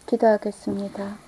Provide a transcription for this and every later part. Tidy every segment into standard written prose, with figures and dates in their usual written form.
기도하겠습니다.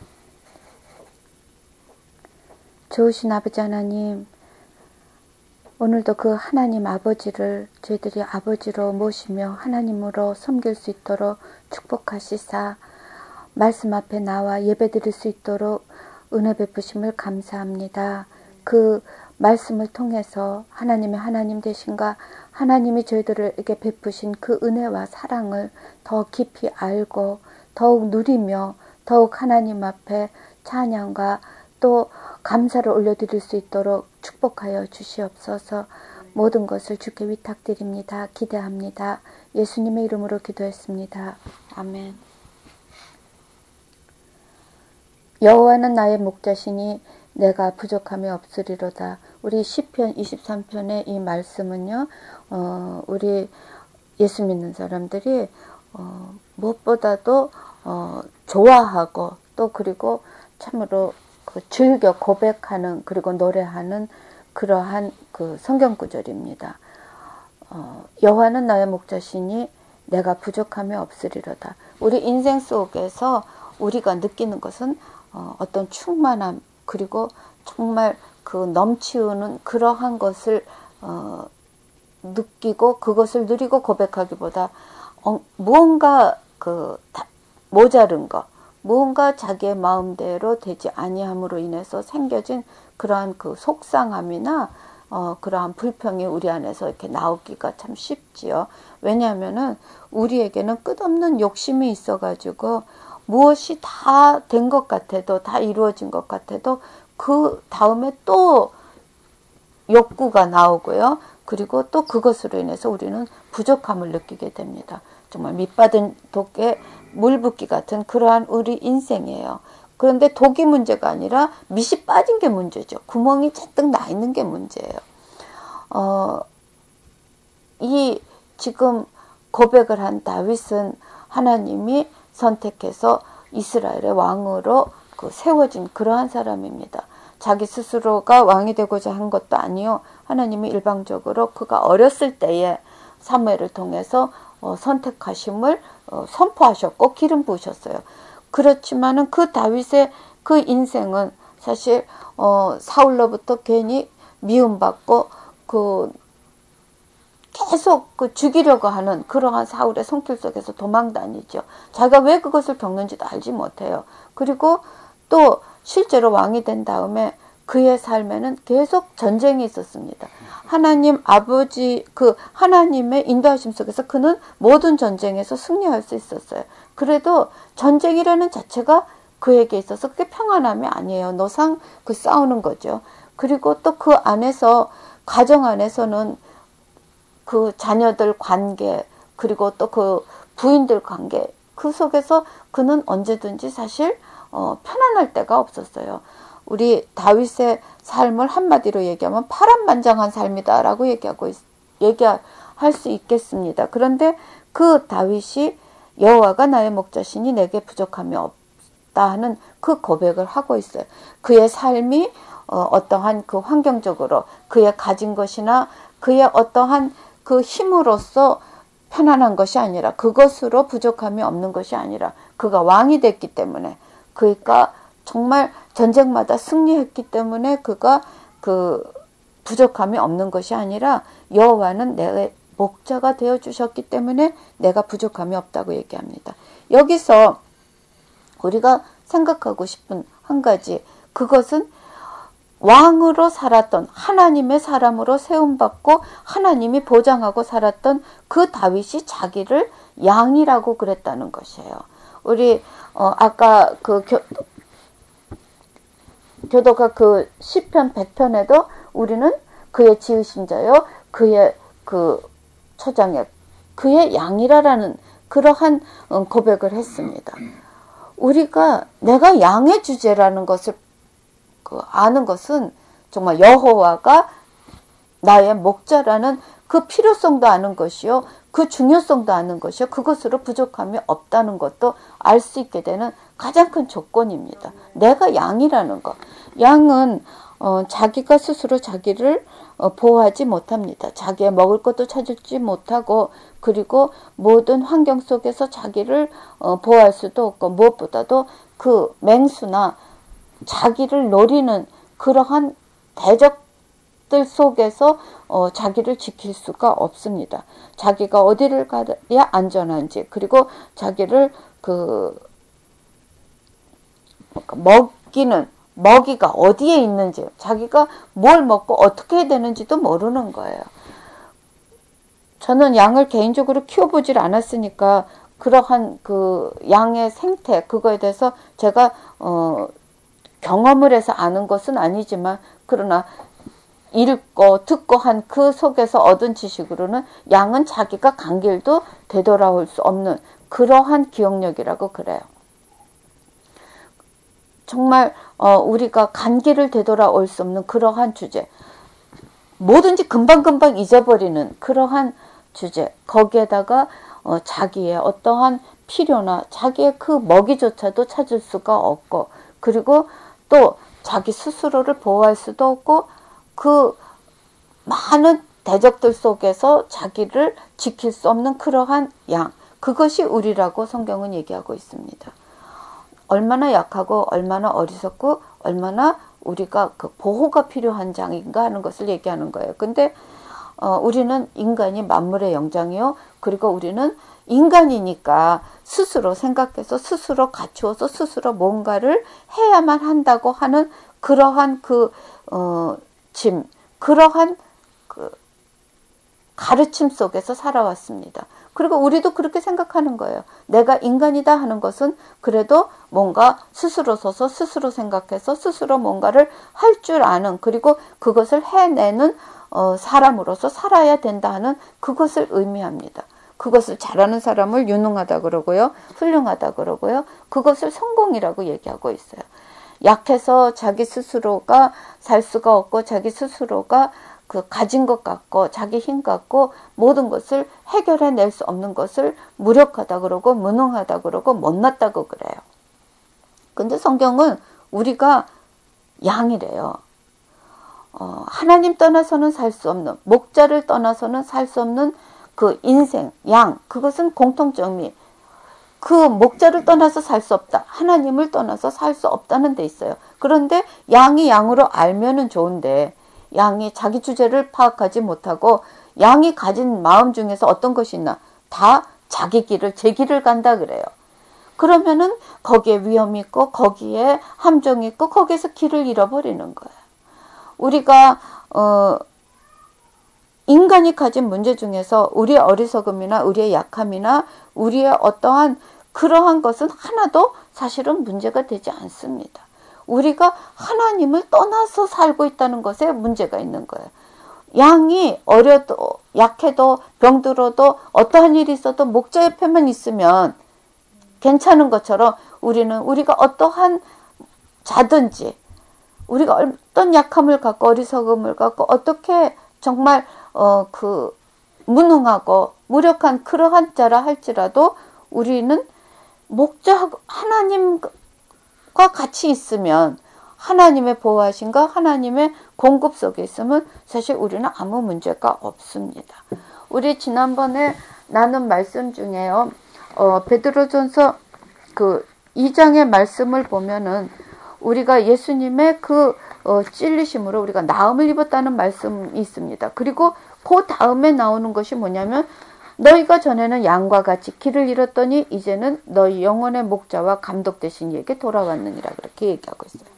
좋으신 아버지 하나님, 오늘도 그 하나님 아버지를 저희들이 아버지로 모시며 하나님으로 섬길 수 있도록 축복하시사 말씀 앞에 나와 예배드릴 수 있도록 은혜 베푸심을 감사합니다. 그 말씀을 통해서 하나님의 하나님 되신가, 하나님이 저희들에게 베푸신 그 은혜와 사랑을 더 깊이 알고 더욱 누리며 더욱 하나님 앞에 찬양과 또 감사를 올려드릴 수 있도록 축복하여 주시옵소서. 모든 것을 주께 위탁드립니다. 기대합니다. 예수님의 이름으로 기도했습니다. 아멘. 여호와는 나의 목자시니 내가 부족함이 없으리로다. 우리 시편 23편의 이 말씀은요, 우리 예수 믿는 사람들이 무엇보다도 좋아하고 또 그리고 참으로 즐겨 고백하는 그리고 노래하는 그러한 그 성경 구절입니다. 여호와는 나의 목자시니 내가 부족함이 없으리로다. 우리 인생 속에서 우리가 느끼는 것은 어떤 충만함 그리고 정말 그 넘치우는 그러한 것을 느끼고 그것을 누리고 고백하기보다 무언가 모자른 것, 무언가 자기의 마음대로 되지 아니함으로 인해서 생겨진 그러한 그 속상함이나 그러한 불평이 우리 안에서 이렇게 나오기가 참 쉽지요. 왜냐하면은 우리에게는 끝없는 욕심이 있어가지고 무엇이 다 된 것 같아도 다 이루어진 것 같아도 그 다음에 또 욕구가 나오고요. 그리고 또 그것으로 인해서 우리는 부족함을 느끼게 됩니다. 정말 밑받은 독에 물 붓기 같은 그러한 우리 인생이에요. 그런데 독이 문제가 아니라 밑이 빠진 게 문제죠. 구멍이 잔뜩 나 있는 게 문제예요. 이 지금 고백을 한 다윗은 하나님이 선택해서 이스라엘의 왕으로 세워진 그러한 사람입니다. 자기 스스로가 왕이 되고자 한 것도 아니요. 하나님이 일방적으로 그가 어렸을 때에 사무엘을 통해서 선택하심을 선포하셨고 기름 부으셨어요. 그렇지만은 그 다윗의 그 인생은 사실 사울로부터 괜히 미움받고 계속 죽이려고 하는 그러한 사울의 손길 속에서 도망다니죠. 자기가 왜 그것을 겪는지도 알지 못해요. 그리고 또 실제로 왕이 된 다음에 그의 삶에는 계속 전쟁이 있었습니다. 하나님 아버지 하나님의 인도하심 속에서 그는 모든 전쟁에서 승리할 수 있었어요. 그래도 전쟁이라는 자체가 그에게 있어서 그게 평안함이 아니에요. 노상 싸우는 거죠. 그리고 또 그 안에서 가정 안에서는 그 자녀들 관계 그리고 또 그 부인들 관계 그 속에서 그는 언제든지 사실 편안할 때가 없었어요. 우리 다윗의 삶을 한마디로 얘기하면 파란만장한 삶이다라고 얘기할 수 있겠습니다. 그런데 그 다윗이 여호와가 나의 목자시니 내게 부족함이 없다 하는 그 고백을 하고 있어요. 그의 삶이 어떠한 그 환경적으로 그의 가진 것이나 그의 어떠한 그 힘으로써 편안한 것이 아니라 그것으로 부족함이 없는 것이 아니라 그가 왕이 됐기 때문에 그러니까 정말 전쟁마다 승리했기 때문에 그가 부족함이 없는 것이 아니라 여호와는 내 목자가 되어 주셨기 때문에 내가 부족함이 없다고 얘기합니다. 여기서 우리가 생각하고 싶은 한 가지 그것은 왕으로 살았던 하나님의 사람으로 세움받고 하나님이 보장하고 살았던 그 다윗이 자기를 양이라고 그랬다는 것이에요. 우리 아까 교도가 시편 100편에도 우리는 그의 지으신 자요 그의 초장에 그의 양이라라는 그러한 고백을 했습니다. 우리가 내가 양의 주제라는 것을 아는 것은 정말 여호와가 나의 목자라는 그 필요성도 아는 것이요. 그 중요성도 아는 것이요. 그것으로 부족함이 없다는 것도 알 수 있게 되는 가장 큰 조건입니다. 내가 양이라는 것. 양은 자기가 스스로 자기를 보호하지 못합니다. 자기의 먹을 것도 찾지 못하고, 그리고 모든 환경 속에서 자기를 보호할 수도 없고, 무엇보다도 그 맹수나 자기를 노리는 그러한 대적들 속에서 자기를 지킬 수가 없습니다. 자기가 어디를 가야 안전한지, 그리고 자기를 먹이가 어디에 있는지, 자기가 뭘 먹고 어떻게 해야 되는지도 모르는 거예요. 저는 양을 개인적으로 키워보질 않았으니까 그러한 그 양의 생태, 그거에 대해서 제가 경험을 해서 아는 것은 아니지만, 그러나 읽고 듣고 한 그 속에서 얻은 지식으로는 양은 자기가 간 길도 되돌아올 수 없는 그러한 기억력이라고 그래요. 정말 우리가 간 길을 되돌아올 수 없는 그러한 주제, 뭐든지 금방금방 잊어버리는 그러한 주제, 거기에다가 자기의 어떠한 필요나 자기의 그 먹이조차도 찾을 수가 없고, 그리고 또 자기 스스로를 보호할 수도 없고, 그 많은 대적들 속에서 자기를 지킬 수 없는 그러한 양, 그것이 우리라고 성경은 얘기하고 있습니다. 얼마나 약하고 얼마나 어리석고 얼마나 우리가 그 보호가 필요한 장인가 하는 것을 얘기하는 거예요. 근데 우리는 인간이 만물의 영장이요, 그리고 우리는 인간이니까 스스로 생각해서 스스로 갖추어서 스스로 뭔가를 해야만 한다고 하는 그러한 그러한 가르침 속에서 살아왔습니다. 그리고 우리도 그렇게 생각하는 거예요. 내가 인간이다 하는 것은 그래도 뭔가 스스로 서서 스스로 생각해서 스스로 뭔가를 할 줄 아는, 그리고 그것을 해내는 사람으로서 살아야 된다 하는 그것을 의미합니다. 그것을 잘하는 사람을 유능하다 그러고요, 훌륭하다 그러고요, 그것을 성공이라고 얘기하고 있어요. 약해서 자기 스스로가 살 수가 없고, 자기 스스로가 그 가진 것 같고, 자기 힘 같고, 모든 것을 해결해낼 수 없는 것을 무력하다 그러고, 무능하다 그러고, 못났다고 그래요. 근데 성경은 우리가 양이래요. 하나님 떠나서는 살 수 없는, 목자를 떠나서는 살 수 없는 그 인생, 양, 그것은 공통점이, 그 목자를 떠나서 살 수 없다, 하나님을 떠나서 살 수 없다는 데 있어요. 그런데 양이 양으로 알면은 좋은데, 양이 자기 주제를 파악하지 못하고 양이 가진 마음 중에서 어떤 것이 있나, 다 자기 길을, 제 길을 간다 그래요. 그러면은 거기에 위험이 있고, 거기에 함정이 있고, 거기에서 길을 잃어버리는 거예요. 우리가 인간이 가진 문제 중에서 우리의 어리석음이나 우리의 약함이나 우리의 어떠한 그러한 것은 하나도 사실은 문제가 되지 않습니다. 우리가 하나님을 떠나서 살고 있다는 것에 문제가 있는 거예요. 양이 어려도, 약해도, 병들어도, 어떠한 일이 있어도 목자 옆에만 있으면 괜찮은 것처럼, 우리가 어떠한 자든지, 우리가 어떤 약함을 갖고 어리석음을 갖고 어떻게 정말 무능하고 무력한 그러한 자라 할지라도, 우리는 목자하고 하나님과 같이 있으면, 하나님의 보호하심과 하나님의 공급 속에 있으면 사실 우리는 아무 문제가 없습니다. 우리 지난번에 나눈 말씀 중에요, 베드로전서 그 2장의 말씀을 보면은 우리가 예수님의 그 찔리심으로 우리가 나음을 입었다는 말씀이 있습니다. 그리고 그 다음에 나오는 것이 뭐냐면, 너희가 전에는 양과 같이 길을 잃었더니 이제는 너희 영혼의 목자와 감독 되신 이에게 돌아왔느니라, 그렇게 얘기하고 있어요.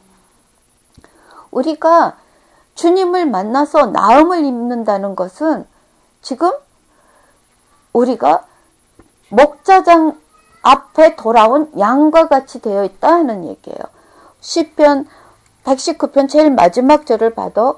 우리가 주님을 만나서 나음을 입는다는 것은 지금 우리가 목자장 앞에 돌아온 양과 같이 되어 있다 하는 얘기예요. 시편 119편 제일 마지막 절을 봐도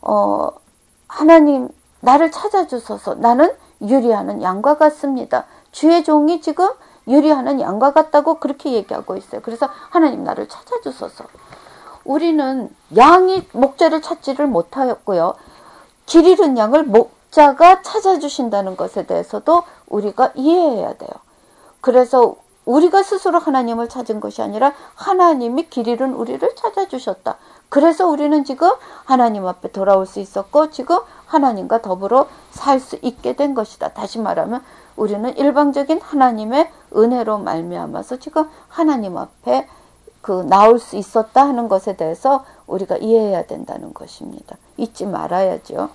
하나님 나를 찾아주소서, 나는 유리하는 양과 같습니다. 주의 종이 지금 유리하는 양과 같다고 그렇게 얘기하고 있어요. 그래서 하나님 나를 찾아주소서. 우리는 양이 목자를 찾지를 못하였고요, 길 잃은 양을 목자가 찾아주신다는 것에 대해서도 우리가 이해해야 돼요. 그래서 우리가 스스로 하나님을 찾은 것이 아니라 하나님이 길 잃은 우리를 찾아주셨다. 그래서 우리는 지금 하나님 앞에 돌아올 수 있었고 지금 하나님과 더불어 살 수 있게 된 것이다. 다시 말하면 우리는 일방적인 하나님의 은혜로 말미암아서 지금 하나님 앞에 나올 수 있었다 하는 것에 대해서 우리가 이해해야 된다는 것입니다. 잊지 말아야죠.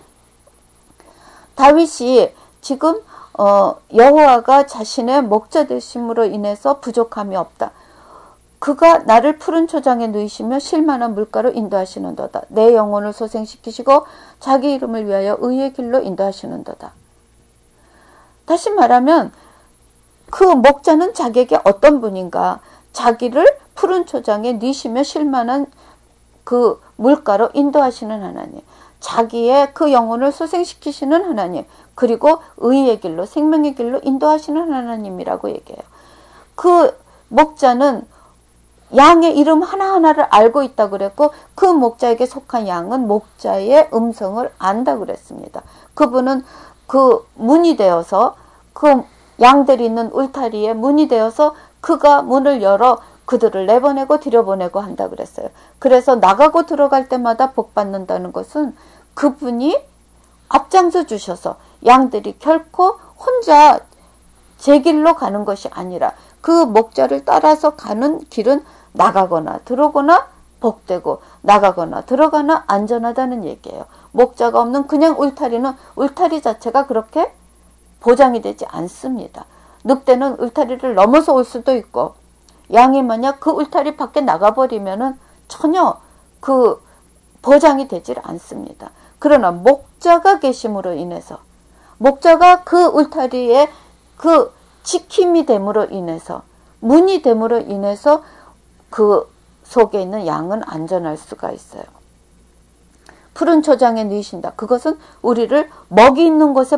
다윗이 지금 여호와가 자신의 목자 되심으로 인해서 부족함이 없다. 그가 나를 푸른 초장에 누이시며 쉴만한 물가로 인도하시는도다. 내 영혼을 소생시키시고 자기 이름을 위하여 의의 길로 인도하시는도다. 다시 말하면 그 목자는 자기에게 어떤 분인가? 자기를 푸른 초장에 누이시며 쉴만한 그 물가로 인도하시는 하나님. 자기의 그 영혼을 소생시키시는 하나님. 그리고 의의 길로 생명의 길로 인도하시는 하나님이라고 얘기해요. 그 목자는 양의 이름 하나하나를 알고 있다고 그랬고 그 목자에게 속한 양은 목자의 음성을 안다고 그랬습니다. 그분은 그 문이 되어서 그 양들이 있는 울타리에 문이 되어서 그가 문을 열어 그들을 내보내고 들여보내고 한다고 그랬어요. 그래서 나가고 들어갈 때마다 복 받는다는 것은 그분이 앞장서 주셔서 양들이 결코 혼자 제 길로 가는 것이 아니라 그 목자를 따라서 가는 길은 나가거나 들어오거나 복되고 나가거나 들어가나 안전하다는 얘기예요. 목자가 없는 그냥 울타리는 울타리 자체가 그렇게 보장이 되지 않습니다. 늑대는 울타리를 넘어서 올 수도 있고 양이 만약 그 울타리 밖에 나가버리면은 전혀 그 보장이 되질 않습니다. 그러나 목자가 계심으로 인해서 목자가 그 울타리에 그 지킴이 됨으로 인해서 문이 됨으로 인해서 그 속에 있는 양은 안전할 수가 있어요. 푸른 초장에 누이신다. 그것은 우리를 먹이 있는 곳에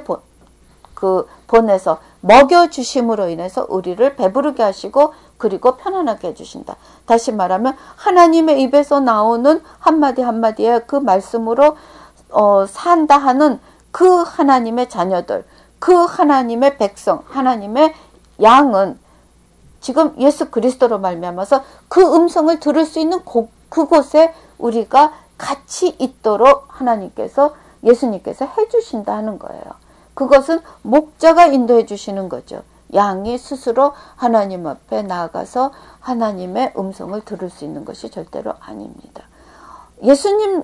보내서 먹여주심으로 인해서 우리를 배부르게 하시고 그리고 편안하게 해주신다. 다시 말하면 하나님의 입에서 나오는 한마디 한마디에 그 말씀으로 산다 하는 그 하나님의 자녀들, 그 하나님의 백성, 하나님의 양은 지금 예수 그리스도로 말미암아서 그 음성을 들을 수 있는 그곳에 우리가 같이 있도록 하나님께서 예수님께서 해주신다 하는 거예요. 그것은 목자가 인도해 주시는 거죠. 양이 스스로 하나님 앞에 나아가서 하나님의 음성을 들을 수 있는 것이 절대로 아닙니다. 예수님이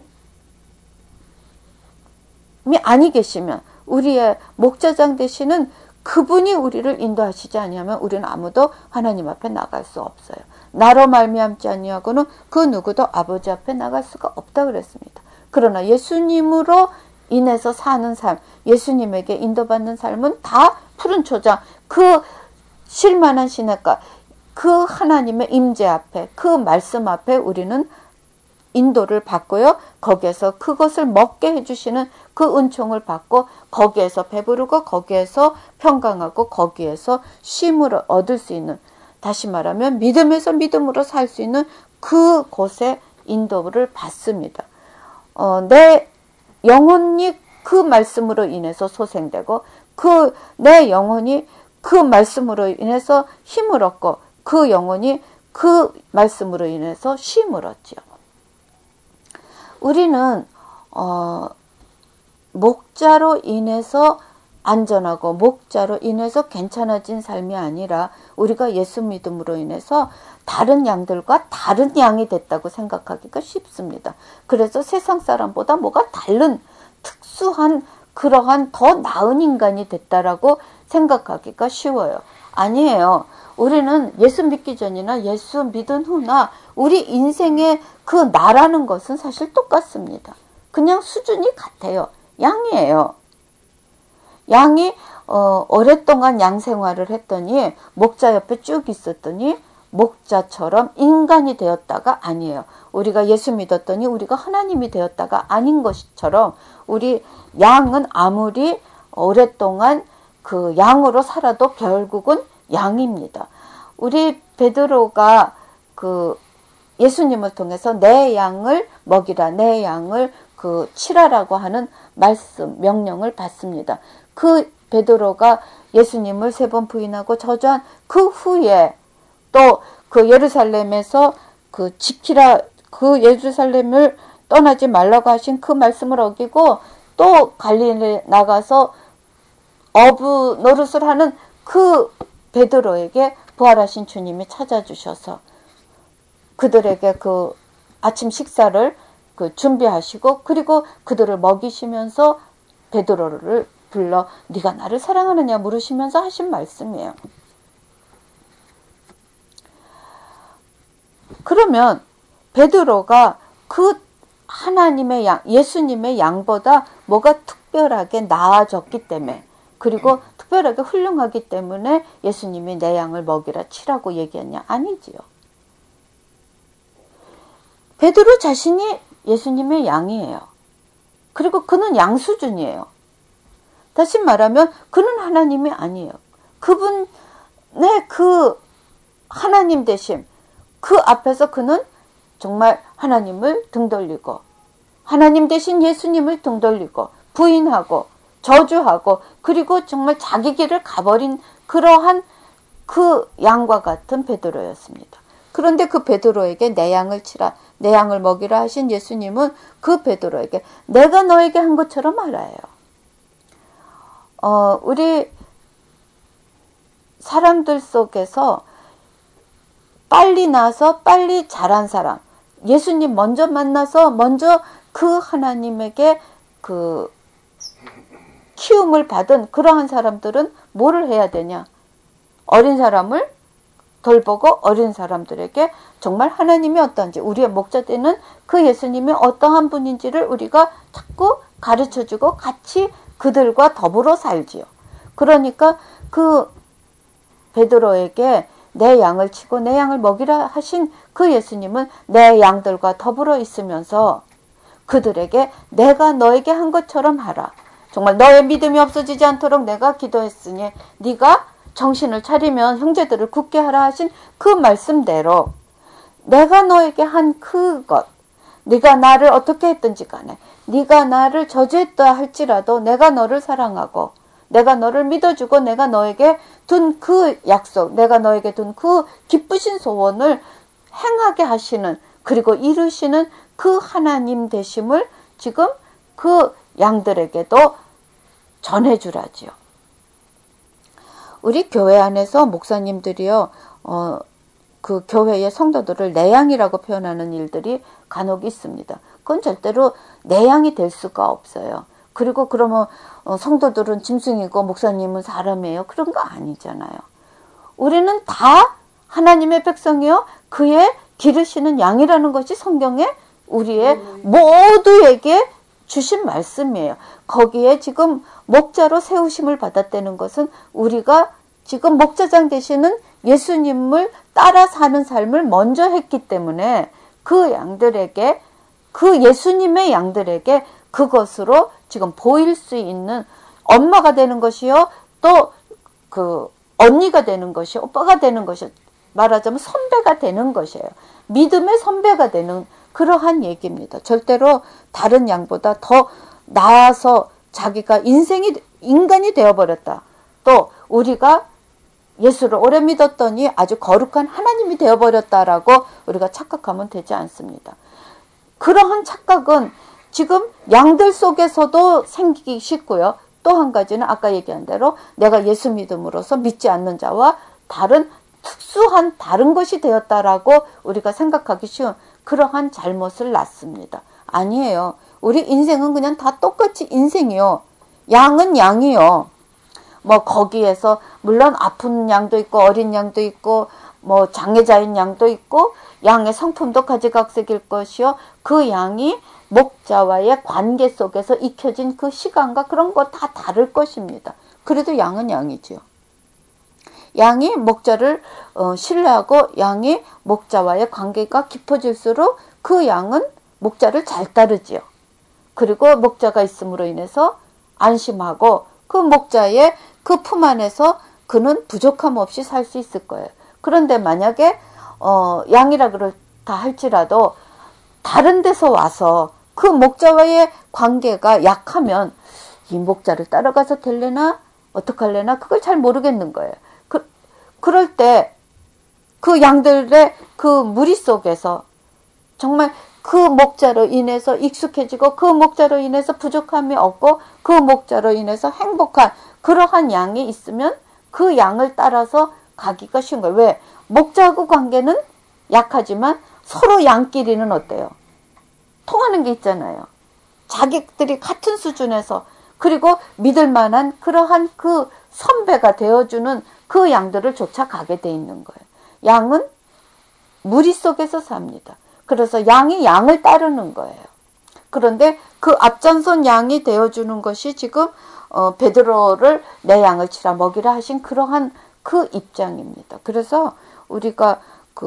아니 계시면 우리의 목자장 되시는 그분이 우리를 인도하시지 아니하면 우리는 아무도 하나님 앞에 나갈 수 없어요. 나로 말미암지 아니하고는 그 누구도 아버지 앞에 나갈 수가 없다 그랬습니다. 그러나 예수님으로 인해서 사는 삶, 예수님에게 인도받는 삶은 다 푸른 초장, 그 쉴만한 시냇가, 그 하나님의 임재 앞에, 그 말씀 앞에 우리는 인도를 받고요. 거기에서 그것을 먹게 해주시는 그 은총을 받고 거기에서 배부르고 거기에서 평강하고 거기에서 쉼을 얻을 수 있는, 다시 말하면 믿음에서 믿음으로 살 수 있는 그곳에 인도를 받습니다. 내 영혼이 그 말씀으로 인해서 소생되고 내 영혼이 그 말씀으로 인해서 힘을 얻고 그 영혼이 그 말씀으로 인해서 쉼을 얻지요. 우리는 목자로 인해서 안전하고 목자로 인해서 괜찮아진 삶이 아니라 우리가 예수 믿음으로 인해서 다른 양들과 다른 양이 됐다고 생각하기가 쉽습니다. 그래서 세상 사람보다 뭐가 다른 특수한 그러한 더 나은 인간이 됐다라고 생각하기가 쉬워요. 아니에요. 우리는 예수 믿기 전이나 예수 믿은 후나 우리 인생의 그 나라는 것은 사실 똑같습니다. 그냥 수준이 같아요. 양이에요. 양이 오랫동안 양 생활을 했더니 목자 옆에 쭉 있었더니 목자처럼 인간이 되었다가 아니에요. 우리가 예수 믿었더니 우리가 하나님이 되었다가 아닌 것처럼 우리 양은 아무리 오랫동안 그 양으로 살아도 결국은 양입니다. 우리 베드로가 그 예수님을 통해서 내 양을 먹이라, 내 양을 치라라고 하는 말씀, 명령을 받습니다. 그 베드로가 예수님을 3번 부인하고 저주한 그 후에 또 그 예루살렘에서 그 지키라, 그 예루살렘을 떠나지 말라고 하신 그 말씀을 어기고 또 갈릴리에 나가서 어부 노릇을 하는 그 베드로에게 부활하신 주님이 찾아주셔서 그들에게 그 아침 식사를 그 준비하시고 그리고 그들을 먹이시면서 베드로를 불러 네가 나를 사랑하느냐 물으시면서 하신 말씀이에요. 그러면 베드로가 그 하나님의 양, 예수님의 양보다 뭐가 특별하게 나아졌기 때문에 그리고 특별하게 훌륭하기 때문에 예수님이 내 양을 먹이라 치라고 얘기했냐? 아니지요. 베드로 자신이 예수님의 양이에요. 그리고 그는 양 수준이에요. 다시 말하면 그는 하나님이 아니에요. 그분의 그 하나님 되심, 그 앞에서 그는 정말 하나님을 등 돌리고 하나님 대신 예수님을 등 돌리고 부인하고 저주하고 그리고 정말 자기 길을 가버린 그러한 그 양과 같은 베드로였습니다. 그런데 그 베드로에게 내 양을 치라, 내 양을 먹이라 하신 예수님은 그 베드로에게 내가 너에게 한 것처럼 하라예요. 우리 사람들 속에서 빨리 나서 빨리 자란 사람, 예수님 먼저 만나서 먼저 그 하나님에게 그 키움을 받은 그러한 사람들은 뭐를 해야 되냐? 어린 사람을 돌보고 어린 사람들에게 정말 하나님이 어떤지, 우리의 목자 되는 그 예수님이 어떠한 분인지를 우리가 자꾸 가르쳐주고 같이 그들과 더불어 살지요. 그러니까 그 베드로에게 내 양을 치고 내 양을 먹이라 하신 그 예수님은 내 양들과 더불어 있으면서 그들에게 내가 너에게 한 것처럼 하라. 정말 너의 믿음이 없어지지 않도록 내가 기도했으니 네가 정신을 차리면 형제들을 굳게 하라 하신 그 말씀대로 내가 너에게 한 그것, 네가 나를 어떻게 했든지 간에 네가 나를 저주했다 할지라도 내가 너를 사랑하고 내가 너를 믿어주고 내가 너에게 둔 그 약속, 내가 너에게 둔 그 기쁘신 소원을 행하게 하시는 그리고 이루시는 그 하나님 되심을 지금 그 양들에게도 전해주라지요. 우리 교회 안에서 목사님들이요, 그 교회의 성도들을 내 양이라고 표현하는 일들이 간혹 있습니다. 그건 절대로 내 양이 될 수가 없어요. 그리고 그러면 성도들은 짐승이고 목사님은 사람이에요. 그런 거 아니잖아요. 우리는 다 하나님의 백성이요. 그의 기르시는 양이라는 것이 성경에 우리의 모두에게 주신 말씀이에요. 거기에 지금 목자로 세우심을 받았다는 것은 우리가 지금 목자장 되시는 예수님을 따라 사는 삶을 먼저 했기 때문에 그 양들에게, 그 예수님의 양들에게 그것으로 지금 보일 수 있는 엄마가 되는 것이요. 또 그 언니가 되는 것이요. 오빠가 되는 것이요. 말하자면 선배가 되는 것이에요. 믿음의 선배가 되는 그러한 얘기입니다. 절대로 다른 양보다 더 나아서 자기가 인간이 되어버렸다. 또 우리가 예수를 오래 믿었더니 아주 거룩한 하나님이 되어버렸다라고 우리가 착각하면 되지 않습니다. 그러한 착각은 지금 양들 속에서도 생기기 쉽고요. 또 한 가지는 아까 얘기한 대로 내가 예수 믿음으로써 믿지 않는 자와 다른 특수한 다른 것이 되었다라고 우리가 생각하기 쉬운 그러한 잘못을 낳습니다. 아니에요. 우리 인생은 그냥 다 똑같이 인생이요. 양은 양이요. 뭐 거기에서 물론 아픈 양도 있고 어린 양도 있고 뭐 장애자인 양도 있고 양의 성품도 가지각색일 것이요. 그 양이 목자와의 관계 속에서 익혀진 그 시간과 그런 거 다 다를 것입니다. 그래도 양은 양이죠. 양이 목자를 신뢰하고 양이 목자와의 관계가 깊어질수록 그 양은 목자를 잘 따르지요. 그리고 목자가 있음으로 인해서 안심하고 그 목자의 그 품 안에서 그는 부족함 없이 살 수 있을 거예요. 그런데 만약에 양이라 그렇다 할지라도 다른 데서 와서 그 목자와의 관계가 약하면 이 목자를 따라가서 될래나 어떡할래나 그걸 잘 모르겠는 거예요. 그럴 때 그 양들의 그 무리 속에서 정말 그 목자로 인해서 익숙해지고 그 목자로 인해서 부족함이 없고 그 목자로 인해서 행복한 그러한 양이 있으면 그 양을 따라서 가기가 쉬운 거예요. 왜? 목자하고 관계는 약하지만 서로 양끼리는 어때요? 통하는 게 있잖아요. 자기들이 같은 수준에서 그리고 믿을 만한 그러한 그 선배가 되어주는 그 양들을 쫓아가게 돼 있는 거예요. 양은 무리 속에서 삽니다. 그래서 양이 양을 따르는 거예요. 그런데 그 앞장선 양이 되어주는 것이 지금 베드로를 내 양을 치라 먹이라 하신 그러한 그 입장입니다. 그래서 우리가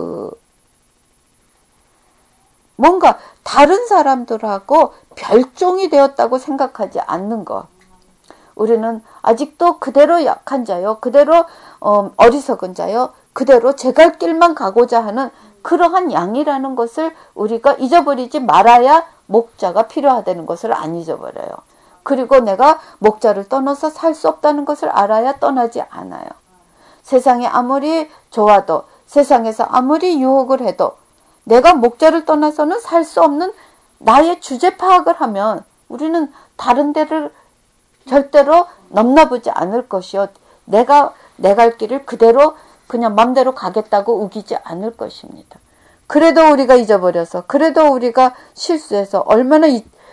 뭔가 다른 사람들하고 별종이 되었다고 생각하지 않는 것. 우리는 아직도 그대로 약한 자요, 그대로 어리석은 자요, 그대로 제 갈 길만 가고자 하는 그러한 양이라는 것을 우리가 잊어버리지 말아야 목자가 필요하다는 것을 안 잊어버려요. 그리고 내가 목자를 떠나서 살 수 없다는 것을 알아야 떠나지 않아요. 세상이 아무리 좋아도, 세상에서 아무리 유혹을 해도 내가 목자를 떠나서는 살 수 없는 나의 주제 파악을 하면 우리는 다른 데를 절대로 넘나보지 않을 것이요. 내가 내 갈 길을 그대로 그냥 맘대로 가겠다고 우기지 않을 것입니다. 그래도 우리가 잊어버려서, 그래도 우리가 실수해서 얼마나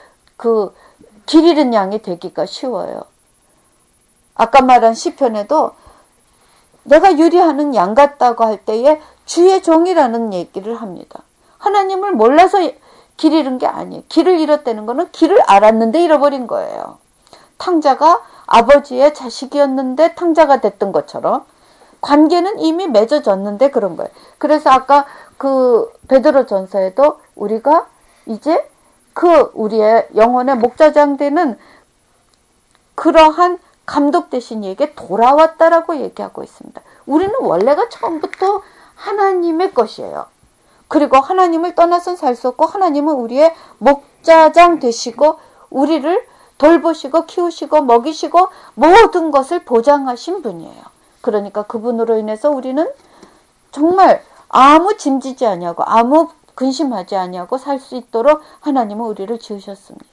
길 잃은 양이 되기가 쉬워요. 아까 말한 시편에도 내가 유리하는 양 같다고 할 때에 주의 종이라는 얘기를 합니다. 하나님을 몰라서 길 잃은 게 아니에요. 길을 잃었다는 거는 길을 알았는데 잃어버린 거예요. 탕자가 아버지의 자식이었는데 탕자가 됐던 것처럼 관계는 이미 맺어졌는데 그런 거예요. 그래서 아까 그 베드로 전서에도 우리가 이제 우리의 영혼의 목자장 되는 그러한 감독 되신 이에게 돌아왔다라고 얘기하고 있습니다. 우리는 원래가 처음부터 하나님의 것이에요. 그리고 하나님을 떠나선 살 수 없고 하나님은 우리의 목자장 되시고 우리를 돌보시고 키우시고 먹이시고 모든 것을 보장하신 분이에요. 그러니까 그분으로 인해서 우리는 정말 아무 짐지지 아니하고 아무 근심하지 아니하고 살 수 있도록 하나님은 우리를 지으셨습니다.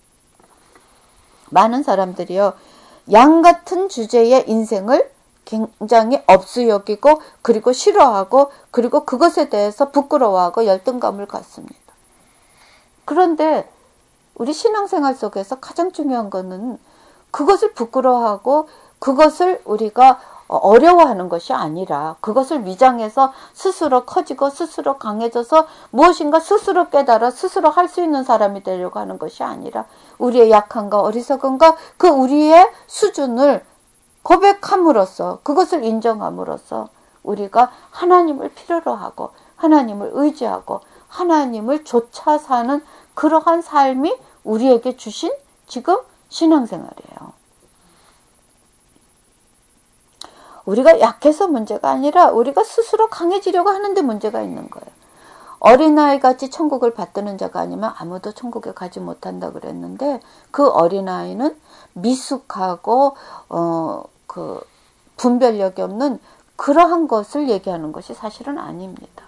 많은 사람들이요, 양 같은 주제의 인생을 굉장히 업수 여기고 그리고 싫어하고 그리고 그것에 대해서 부끄러워하고 열등감을 갖습니다. 그런데 우리 신앙생활 속에서 가장 중요한 것은 그것을 부끄러워하고 그것을 우리가 어려워하는 것이 아니라 그것을 위장해서 스스로 커지고 스스로 강해져서 무엇인가 스스로 깨달아 스스로 할 수 있는 사람이 되려고 하는 것이 아니라 우리의 약함과 어리석음과 그 우리의 수준을 고백함으로써 그것을 인정함으로써 우리가 하나님을 필요로 하고 하나님을 의지하고 하나님을 쫓아 사는 그러한 삶이 우리에게 주신 지금 신앙생활이에요. 우리가 약해서 문제가 아니라 우리가 스스로 강해지려고 하는데 문제가 있는 거예요. 어린아이같이 천국을 받드는 자가 아니면 아무도 천국에 가지 못한다 그랬는데 그 어린아이는 미숙하고 분별력이 없는 그러한 것을 얘기하는 것이 사실은 아닙니다.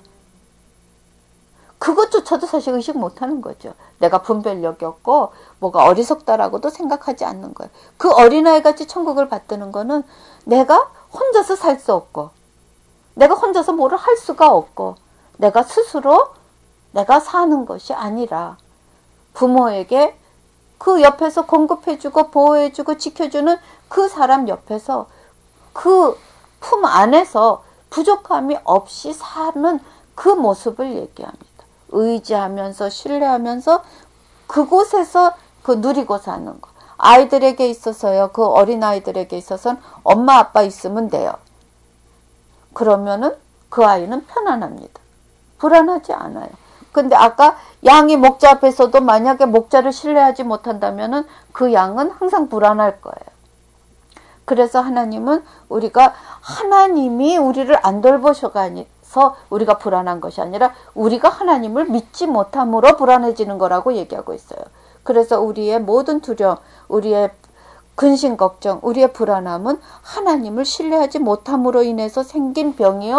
그것조차도 사실 의식 못하는 거죠. 내가 분별력이 없고 뭐가 어리석다라고도 생각하지 않는 거예요. 그 어린아이같이 천국을 받드는 거는 내가 혼자서 살 수 없고 내가 혼자서 뭐를 할 수가 없고 내가 스스로 내가 사는 것이 아니라 부모에게 그 옆에서 공급해주고 보호해주고 지켜주는 그 사람 옆에서 그 품 안에서 부족함이 없이 사는 그 모습을 얘기합니다. 의지하면서 신뢰하면서 그곳에서 누리고 사는 거. 아이들에게 있어서요. 그 어린아이들에게 있어서는 엄마 아빠 있으면 돼요. 그러면은 그 아이는 편안합니다. 불안하지 않아요. 근데 아까 양이 목자 앞에서도 만약에 목자를 신뢰하지 못한다면은 그 양은 항상 불안할 거예요. 그래서 하나님은 우리가 하나님이 우리를 안 돌보셔서 우리가 불안한 것이 아니라 우리가 하나님을 믿지 못함으로 불안해지는 거라고 얘기하고 있어요. 그래서 우리의 모든 두려움, 우리의 근심 걱정, 우리의 불안함은 하나님을 신뢰하지 못함으로 인해서 생긴 병이요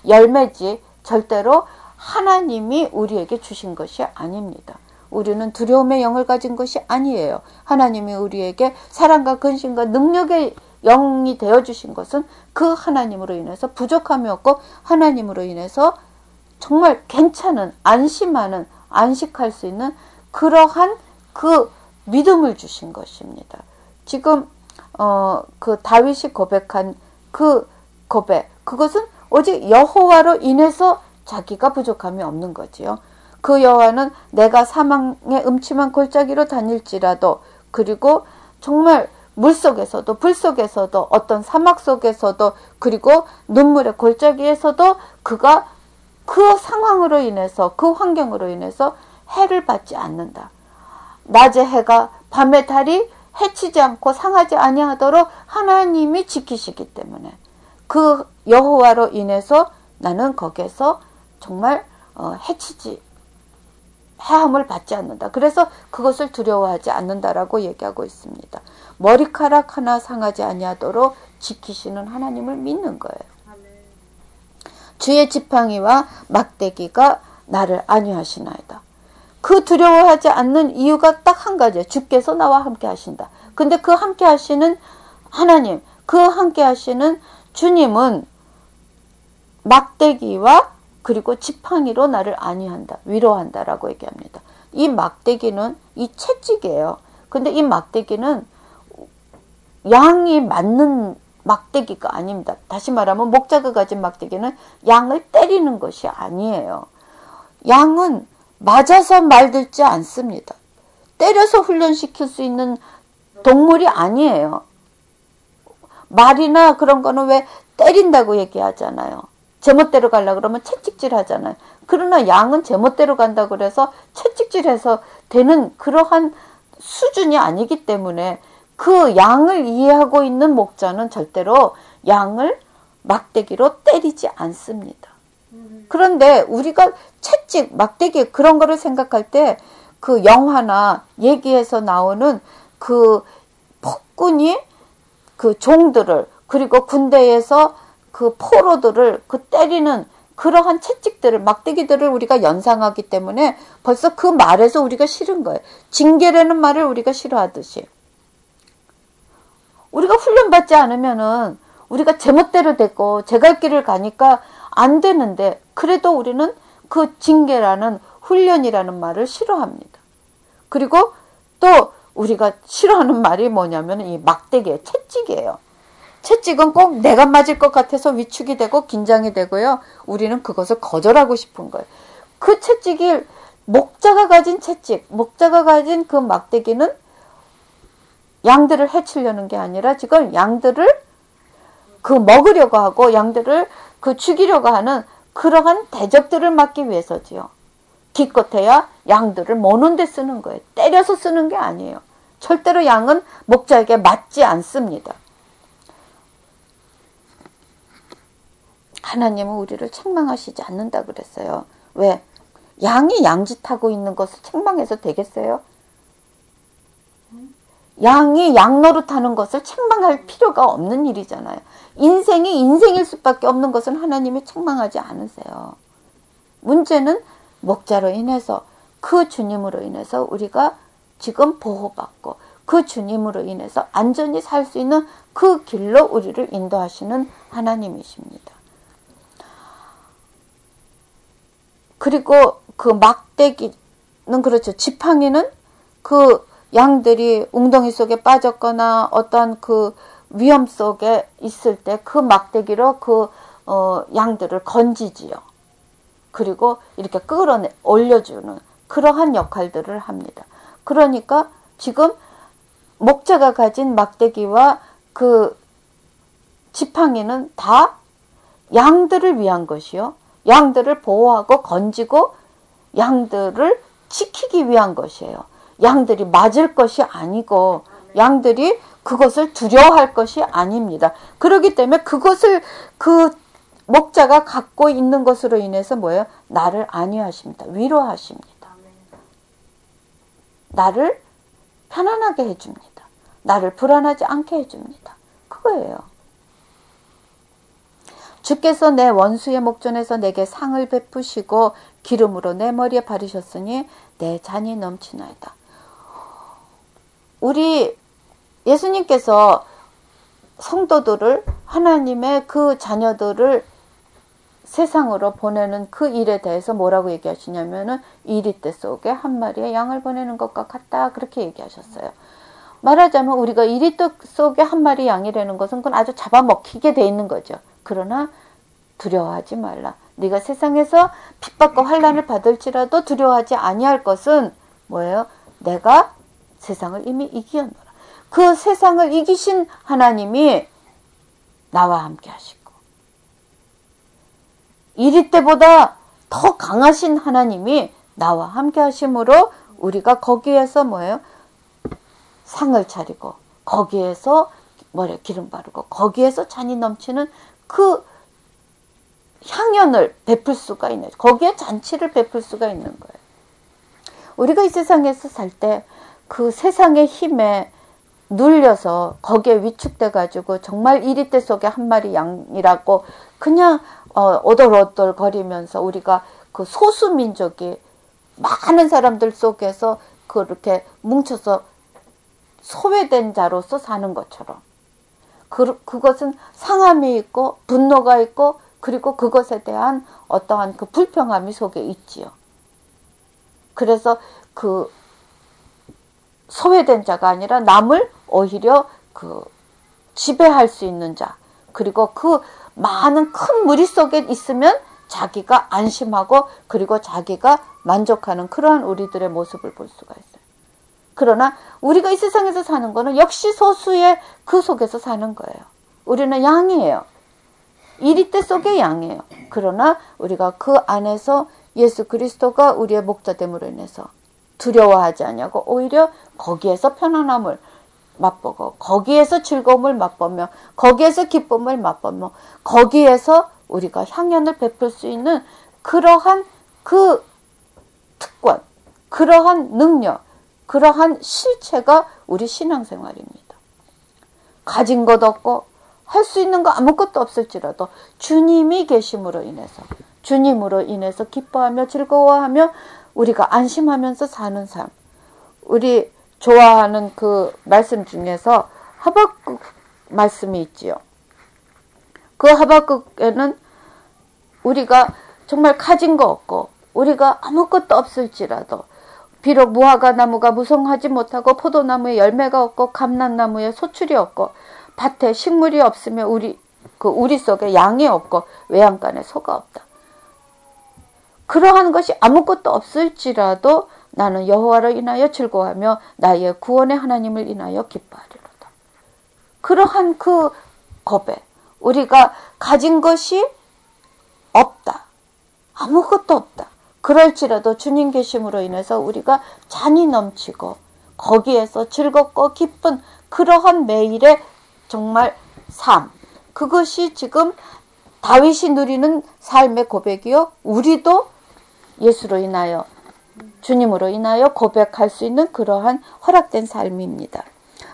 열매지 절대로 하나님이 우리에게 주신 것이 아닙니다. 우리는 두려움의 영을 가진 것이 아니에요. 하나님이 우리에게 사랑과 근심과 능력의 영이 되어주신 것은 그 하나님으로 인해서 부족함이 없고 하나님으로 인해서 정말 괜찮은 안심하는 안식할 수 있는 그러한 그 믿음을 주신 것입니다. 지금 그 다윗이 고백한 그 고백, 그것은 오직 여호와로 인해서 자기가 부족함이 없는 거지요. 그 여호와는 내가 사망의 음침한 골짜기로 다닐지라도, 그리고 정말 물속에서도 불속에서도 어떤 사막 속에서도 그리고 눈물의 골짜기에서도 그가 그 상황으로 인해서 그 환경으로 인해서 해를 받지 않는다. 낮의 해가 밤의 달이 해치지 않고 상하지 아니하도록 하나님이 지키시기 때문에 그 여호와로 인해서 나는 거기에서 정말 해함을 받지 않는다. 그래서 그것을 두려워하지 않는다라고 얘기하고 있습니다. 머리카락 하나 상하지 아니하도록 지키시는 하나님을 믿는 거예요. 주의 지팡이와 막대기가 나를 안위하시나이다. 그 두려워하지 않는 이유가 딱 한 가지예요. 주께서 나와 함께 하신다. 근데 그 함께 하시는 하나님, 그 함께 하시는 주님은 막대기와 그리고 지팡이로 나를 안위한다, 위로한다라고 얘기합니다. 이 막대기는 이 채찍이에요. 근데 이 막대기는 양이 맞는 막대기가 아닙니다. 다시 말하면 목자가 가진 막대기는 양을 때리는 것이 아니에요. 양은 맞아서 말듣지 않습니다. 때려서 훈련시킬 수 있는 동물이 아니에요. 말이나 그런 거는 왜 때린다고 얘기하잖아요. 제멋대로 가려고 그러면 채찍질 하잖아요. 그러나 양은 제멋대로 간다고 그래서 채찍질해서 되는 그러한 수준이 아니기 때문에 그 양을 이해하고 있는 목자는 절대로 양을 막대기로 때리지 않습니다. 그런데 우리가 채찍, 막대기 그런 거를 생각할 때 그 영화나 얘기에서 나오는 그 폭군이 그 종들을 그리고 군대에서 그 포로들을 그 때리는 그러한 채찍들을 막대기들을 우리가 연상하기 때문에 벌써 그 말에서 우리가 싫은 거예요. 징계라는 말을 우리가 싫어하듯이 우리가 훈련받지 않으면은 우리가 제멋대로 됐고 제 갈 길을 가니까 안 되는데 그래도 우리는 그 징계라는 훈련이라는 말을 싫어합니다. 그리고 또 우리가 싫어하는 말이 뭐냐면 이 막대기예요. 채찍이에요. 채찍은 꼭 내가 맞을 것 같아서 위축이 되고 긴장이 되고요. 우리는 그것을 거절하고 싶은 거예요. 그 채찍이 목자가 가진 채찍, 목자가 가진 그 막대기는 양들을 해치려는 게 아니라 지금 양들을 그 먹으려고 하고 양들을 그 죽이려고 하는 그러한 대적들을 막기 위해서지요. 기껏해야 양들을 모는 데 쓰는 거예요. 때려서 쓰는 게 아니에요. 절대로 양은 목자에게 맞지 않습니다. 하나님은 우리를 책망하시지 않는다 그랬어요. 왜? 양이 양짓하고 있는 것을 책망해서 되겠어요? 양이 양 노릇하는 것을 책망할 필요가 없는 일이잖아요. 인생이 인생일 수밖에 없는 것은 하나님이 책망하지 않으세요. 문제는 목자로 인해서 그 주님으로 인해서 우리가 지금 보호받고 그 주님으로 인해서 안전히 살 수 있는 그 길로 우리를 인도하시는 하나님이십니다. 그리고 그 막대기는 그렇죠. 지팡이는 그 양들이 웅덩이 속에 빠졌거나 어떤 그 위험 속에 있을 때 그 막대기로 그 양들을 건지지요. 그리고 이렇게 올려주는 그러한 역할들을 합니다. 그러니까 지금 목자가 가진 막대기와 그 지팡이는 다 양들을 위한 것이요. 양들을 보호하고 건지고 양들을 지키기 위한 것이에요. 양들이 맞을 것이 아니고 양들이 그것을 두려워할 것이 아닙니다. 그렇기 때문에 그것을 그 목자가 갖고 있는 것으로 인해서 뭐예요? 나를 안위하십니다. 위로하십니다. 나를 편안하게 해줍니다. 나를 불안하지 않게 해줍니다. 그거예요. 주께서 내 원수의 목전에서 내게 상을 베푸시고 기름으로 내 머리에 바르셨으니 내 잔이 넘치나이다. 우리 예수님께서 성도들을, 하나님의 그 자녀들을 세상으로 보내는 그 일에 대해서 뭐라고 얘기하시냐면은 이리떼 속에 한 마리의 양을 보내는 것과 같다, 그렇게 얘기하셨어요. 말하자면 우리가 이리떼 속에 한 마리 양이라는 것은 그건 아주 잡아먹히게 돼 있는 거죠. 그러나 두려워하지 말라. 네가 세상에서 핍박과 환난을 받을지라도 두려워하지 아니할 것은 뭐예요? 내가 세상을 이미 이기었노라. 그 세상을 이기신 하나님이 나와 함께 하시고, 이리떼보다 더 강하신 하나님이 나와 함께 하심으로 우리가 거기에서 뭐예요? 상을 차리고, 거기에서 머리에 기름 바르고, 거기에서 잔이 넘치는 그 향연을 베풀 수가 있는, 거기에 잔치를 베풀 수가 있는 거예요. 우리가 이 세상에서 살 때 그 세상의 힘에 눌려서 거기에 위축돼 가지고 정말 이리떼 속에 한 마리 양이라고 그냥 오돌오돌 거리면서 우리가 그 소수 민족이 많은 사람들 속에서 그렇게 뭉쳐서 소외된 자로서 사는 것처럼, 그것은 상함이 있고 분노가 있고, 그리고 그것에 대한 어떠한 그 불평함이 속에 있지요. 그래서 그 소외된 자가 아니라 남을 오히려 그 지배할 수 있는 자, 그리고 그 많은 큰 무리 속에 있으면 자기가 안심하고 그리고 자기가 만족하는 그러한 우리들의 모습을 볼 수가 있어요. 그러나 우리가 이 세상에서 사는 거는 역시 소수의 그 속에서 사는 거예요. 우리는 양이에요. 이리떼 속의 양이에요. 그러나 우리가 그 안에서 예수 그리스도가 우리의 목자됨으로 인해서 두려워하지 않냐고, 오히려 거기에서 편안함을 맛보고, 거기에서 즐거움을 맛보며, 거기에서 기쁨을 맛보며, 거기에서 우리가 향연을 베풀 수 있는 그러한 그 특권, 그러한 능력, 그러한 실체가 우리 신앙생활입니다. 가진 것 없고 할 수 있는 거 아무것도 없을지라도 주님이 계심으로 인해서, 주님으로 인해서 기뻐하며 즐거워하며 우리가 안심하면서 사는 삶. 우리 좋아하는 그 말씀 중에서 하박국 말씀이 있지요. 그 하박국에는 우리가 정말 가진 거 없고 우리가 아무것도 없을지라도, 비록 무화과 나무가 무성하지 못하고 포도나무에 열매가 없고 감람나무에 소출이 없고 밭에 식물이 없으며 우리 속에 양이 없고 외양간에 소가 없다. 그러한 것이 아무것도 없을지라도 나는 여호와를 인하여 즐거워하며 나의 구원의 하나님을 인하여 기뻐하리로다. 그러한 그 고백, 우리가 가진 것이 없다, 아무것도 없다, 그럴지라도 주님 계심으로 인해서 우리가 잔이 넘치고 거기에서 즐겁고 기쁜 그러한 매일의 정말 삶, 그것이 지금 다윗이 누리는 삶의 고백이요, 우리도 예수로 인하여, 주님으로 인하여 고백할 수 있는 그러한 허락된 삶입니다.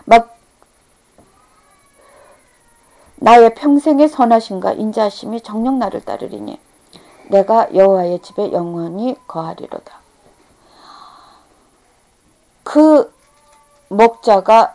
나의 평생의 선하심과 인자하심이 정녕 나를 따르리니 내가 여호와의 집에 영원히 거하리로다. 그 목자가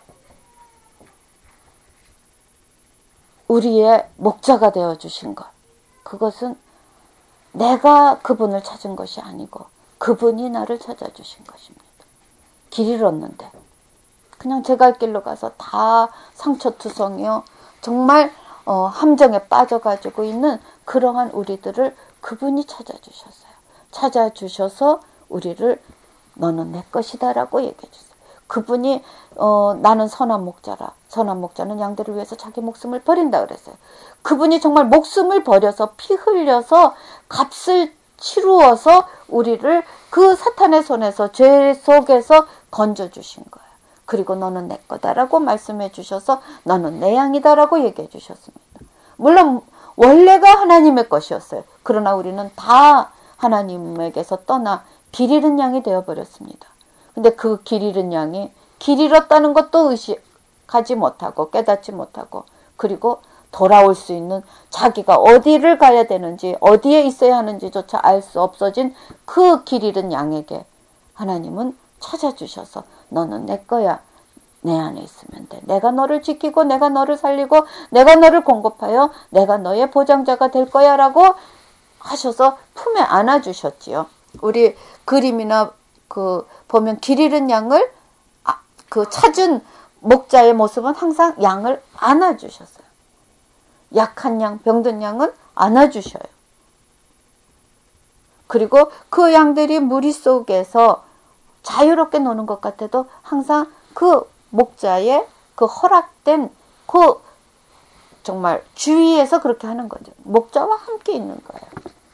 우리의 목자가 되어주신 것, 그것은 내가 그분을 찾은 것이 아니고 그분이 나를 찾아주신 것입니다. 길 잃었는데 그냥 제 갈 길로 가서 다 상처투성이요, 정말 함정에 빠져가지고 있는 그러한 우리들을 그분이 찾아주셨어요. 찾아주셔서 우리를 너는 내 것이다 라고 얘기해 주세요. 그분이 나는 선한 목자라, 선한 목자는 양들을 위해서 자기 목숨을 버린다 그랬어요. 그분이 정말 목숨을 버려서 피 흘려서 값을 치루어서 우리를 그 사탄의 손에서, 죄 속에서 건져주신 거예요. 그리고 너는 내 거다라고 말씀해 주셔서 너는 내 양이다라고 얘기해 주셨습니다. 물론 원래가 하나님의 것이었어요. 그러나 우리는 다 하나님에게서 떠나 길 잃은 양이 되어버렸습니다. 근데 그 길 잃은 양이 길 잃었다는 것도 의식하지 못하고 깨닫지 못하고, 그리고 돌아올 수 있는, 자기가 어디를 가야 되는지 어디에 있어야 하는지조차 알 수 없어진 그 길 잃은 양에게 하나님은 찾아주셔서 너는 내 거야. 내 안에 있으면 돼. 내가 너를 지키고 내가 너를 살리고 내가 너를 공급하여 내가 너의 보장자가 될 거야 라고 하셔서 품에 안아주셨지요. 우리 그림이나 보면 길 잃은 양을 찾은 목자의 모습은 항상 양을 안아주셨어요. 약한 양, 병든 양은 안아주셔요. 그리고 그 양들이 무리 속에서 자유롭게 노는 것 같아도 항상 그 목자의 그 허락된 정말 주위에서 그렇게 하는 거죠. 목자와 함께 있는 거예요.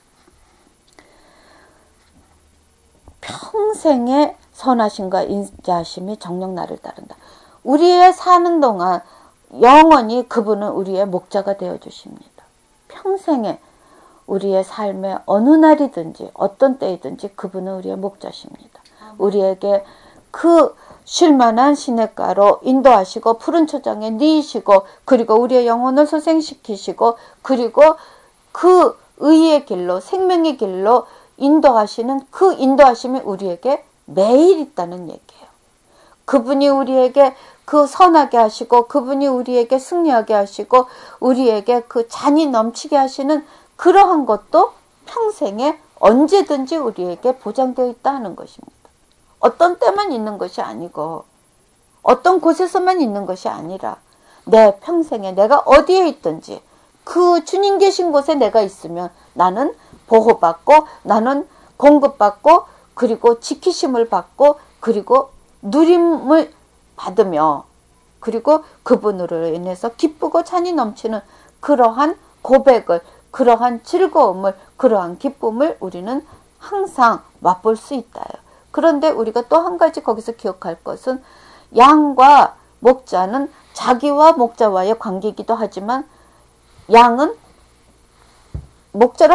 평생의 선하심과 인자하심이 정녕 나를 따른다. 우리의 사는 동안 영원히 그분은 우리의 목자가 되어주십니다. 평생에 우리의 삶의 어느 날이든지 어떤 때이든지 그분은 우리의 목자십니다. 우리에게 그 쉴만한 시냇가로 인도하시고 푸른 초장에 니이시고 그리고 우리의 영혼을 소생시키시고 그리고 그 의의 길로 생명의 길로 인도하시는 그 인도하심이 우리에게 매일 있다는 얘기예요. 그분이 우리에게 그 선하게 하시고 그분이 우리에게 승리하게 하시고 우리에게 그 잔이 넘치게 하시는 그러한 것도 평생에 언제든지 우리에게 보장되어 있다 하는 것입니다. 어떤 때만 있는 것이 아니고 어떤 곳에서만 있는 것이 아니라 내 평생에 내가 어디에 있든지 그 주님 계신 곳에 내가 있으면 나는 보호받고 나는 공급받고 그리고 지키심을 받고 그리고 누림을 받으며 그리고 그분으로 인해서 기쁘고 잔이 넘치는 그러한 고백을 그러한 즐거움을 그러한 기쁨을 우리는 항상 맛볼 수 있다요. 그런데 우리가 또 한 가지 거기서 기억할 것은 양과 목자는 자기와 목자와의 관계이기도 하지만 양은 목자를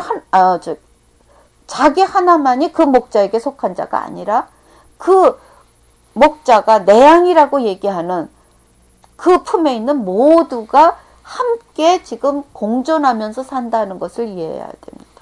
자기 하나만이 그 목자에게 속한 자가 아니라 그 목자가 내 양이라고 얘기하는 그 품에 있는 모두가 함께 지금 공존하면서 산다는 것을 이해해야 됩니다.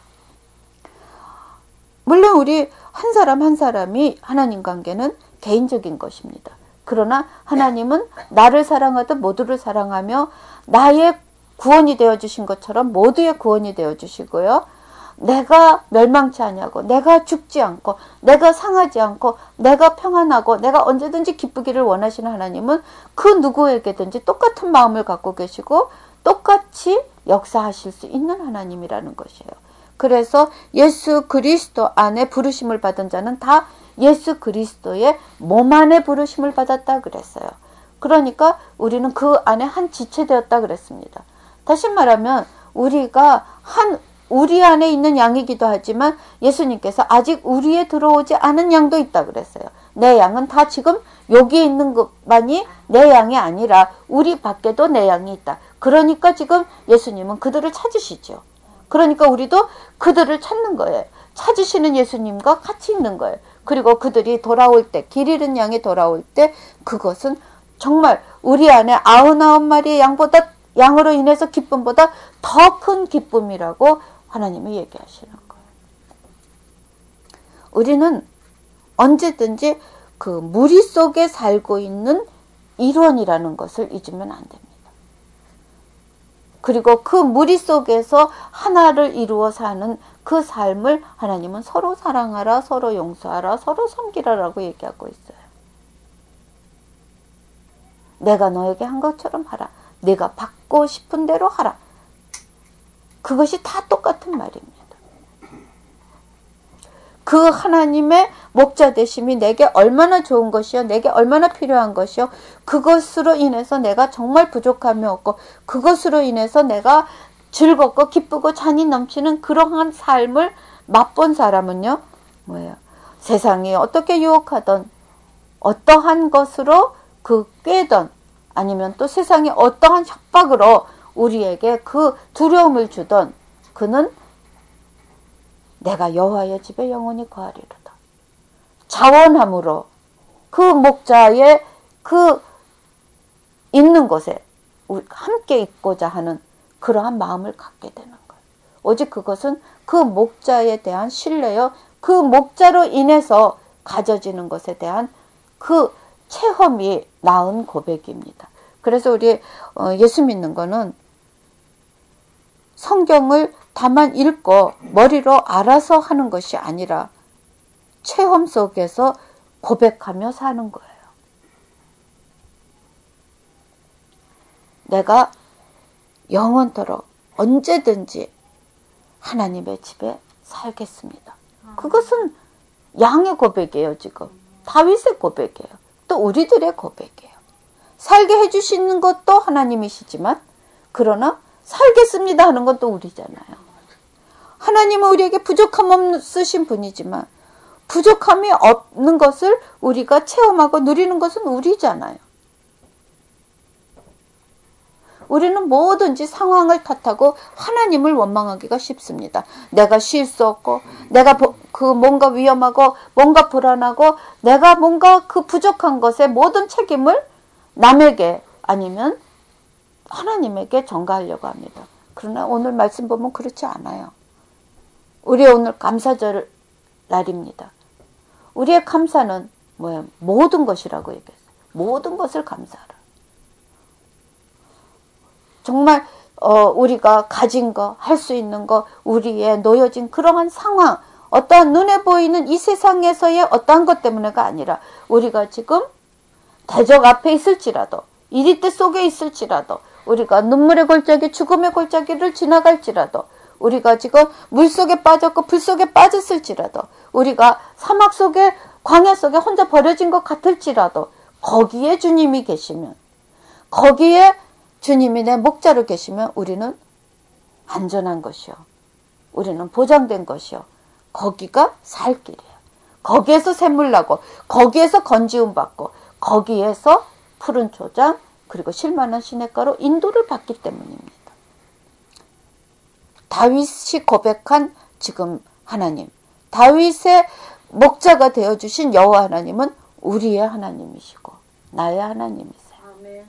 물론 우리 한 사람 한 사람이 하나님 관계는 개인적인 것입니다. 그러나 하나님은 나를 사랑하듯 모두를 사랑하며 나의 구원이 되어주신 것처럼 모두의 구원이 되어주시고요. 내가 멸망치 않냐고 내가 죽지 않고 내가 상하지 않고 내가 평안하고 내가 언제든지 기쁘기를 원하시는 하나님은 그 누구에게든지 똑같은 마음을 갖고 계시고 똑같이 역사하실 수 있는 하나님이라는 것이에요. 그래서 예수 그리스도 안에 부르심을 받은 자는 다 예수 그리스도의 몸 안에 부르심을 받았다 그랬어요. 그러니까 우리는 그 안에 한 지체되었다 그랬습니다. 다시 말하면 우리가 우리 안에 있는 양이기도 하지만 예수님께서 아직 우리에 들어오지 않은 양도 있다 그랬어요. 내 양은 다 지금 여기에 있는 것만이 내 양이 아니라 우리 밖에도 내 양이 있다. 그러니까 지금 예수님은 그들을 찾으시죠. 그러니까 우리도 그들을 찾는 거예요. 찾으시는 예수님과 같이 있는 거예요. 그리고 그들이 돌아올 때, 길 잃은 양이 돌아올 때 그것은 정말 우리 안에 99마리의 양으로 인해서 기쁨보다 더 큰 기쁨이라고 하나님이 얘기하시는 거예요. 우리는 언제든지 그 무리 속에 살고 있는 일원이라는 것을 잊으면 안 됩니다. 그리고 그 무리 속에서 하나를 이루어 사는 그 삶을 하나님은 서로 사랑하라, 서로 용서하라, 서로 섬기라라고 얘기하고 있어요. 내가 너에게 한 것처럼 하라. 네가 받고 싶은 대로 하라. 그것이 다 똑같은 말입니다. 그 하나님의 목자 되심이 내게 얼마나 좋은 것이요, 내게 얼마나 필요한 것이요, 그것으로 인해서 내가 정말 부족함이 없고 그것으로 인해서 내가 즐겁고 기쁘고 잔이 넘치는 그러한 삶을 맛본 사람은요, 뭐예요? 세상이 어떻게 유혹하던 어떠한 것으로 꾀던 아니면 또 세상이 어떠한 협박으로 우리에게 그 두려움을 주던 그는 내가 여호와의 집에 영원히 거하리로다. 자원함으로 그 목자의 그 있는 곳에 함께 있고자 하는 그러한 마음을 갖게 되는 거예요. 오직 그것은 그 목자에 대한 신뢰요. 그 목자로 인해서 가져지는 것에 대한 그 체험이 낳은 고백입니다. 그래서 우리 예수 믿는 거는 성경을 다만 읽고 머리로 알아서 하는 것이 아니라 체험 속에서 고백하며 사는 거예요. 내가 영원토록 언제든지 하나님의 집에 살겠습니다. 그것은 양의 고백이에요. 지금 다윗의 고백이에요. 또 우리들의 고백이에요. 살게 해주시는 것도 하나님이시지만 그러나 살겠습니다 하는 건 또 우리잖아요. 하나님은 우리에게 부족함 없으신 분이지만 부족함이 없는 것을 우리가 체험하고 누리는 것은 우리잖아요. 우리는 뭐든지 상황을 탓하고 하나님을 원망하기가 쉽습니다. 내가 쉴 수 없고 내가 뭔가 위험하고 뭔가 불안하고 내가 뭔가 그 부족한 것에 모든 책임을 남에게 아니면 하나님에게 전가하려고 합니다. 그러나 오늘 말씀 보면 그렇지 않아요. 우리 오늘 감사절 날입니다. 우리의 감사는 뭐예요? 모든 것이라고 얘기했어요. 모든 것을 감사하라. 정말 우리가 가진 거, 할 수 있는 거, 우리의 놓여진 그러한 상황, 어떠한 눈에 보이는 이 세상에서의 어떠한 것 때문에가 아니라 우리가 지금 대적 앞에 있을지라도 이리떼 속에 있을지라도 우리가 눈물의 골짜기, 죽음의 골짜기를 지나갈지라도 우리가 지금 물속에 빠졌고 불 속에 빠졌을지라도 우리가 사막 속에 광야 속에 혼자 버려진 것 같을지라도 거기에 주님이 계시면 거기에 주님이 내 목자로 계시면 우리는 안전한 것이요. 우리는 보장된 것이요. 거기가 살 길이에요. 거기에서 샘물 나고 거기에서 건지움 받고 거기에서 푸른 초장 그리고 실만한 시냇가로 인도를 받기 때문입니다. 다윗이 고백한 지금 하나님, 다윗의 목자가 되어주신 여호와 하나님은 우리의 하나님이시고 나의 하나님이세요. 아멘.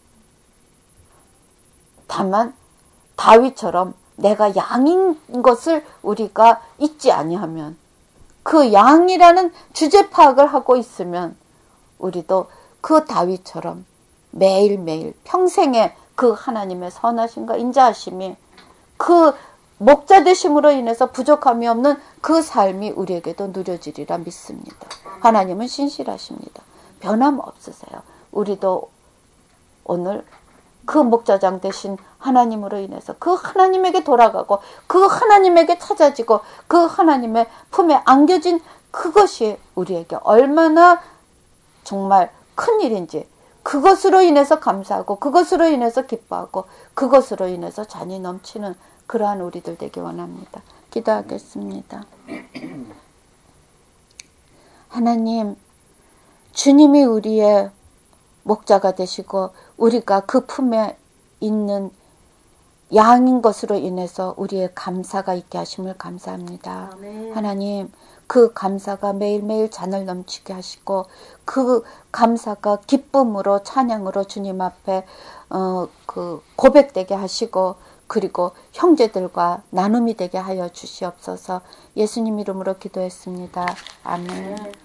다만 다윗처럼 내가 양인 것을 우리가 잊지 아니하면 그 양이라는 주제 파악을 하고 있으면 우리도 그 다윗처럼 매일매일 평생에 그 하나님의 선하심과 인자하심이 그 목자 되심으로 인해서 부족함이 없는 그 삶이 우리에게도 누려지리라 믿습니다. 하나님은 신실하십니다. 변함 없으세요. 우리도 오늘 그 목자장 되신 하나님으로 인해서 그 하나님에게 돌아가고 그 하나님에게 찾아지고 그 하나님의 품에 안겨진 그것이 우리에게 얼마나 정말 큰 일인지 그것으로 인해서 감사하고 그것으로 인해서 기뻐하고 그것으로 인해서 잔이 넘치는 그러한 우리들 되기 원합니다. 기도하겠습니다. 하나님, 주님이 우리의 목자가 되시고 우리가 그 품에 있는 양인 것으로 인해서 우리의 감사가 있게 하심을 감사합니다. 아멘. 하나님, 그 감사가 매일매일 잔을 넘치게 하시고 그 감사가 기쁨으로 찬양으로 주님 앞에 그 고백되게 하시고 그리고 형제들과 나눔이 되게 하여 주시옵소서. 예수님 이름으로 기도했습니다. 아멘.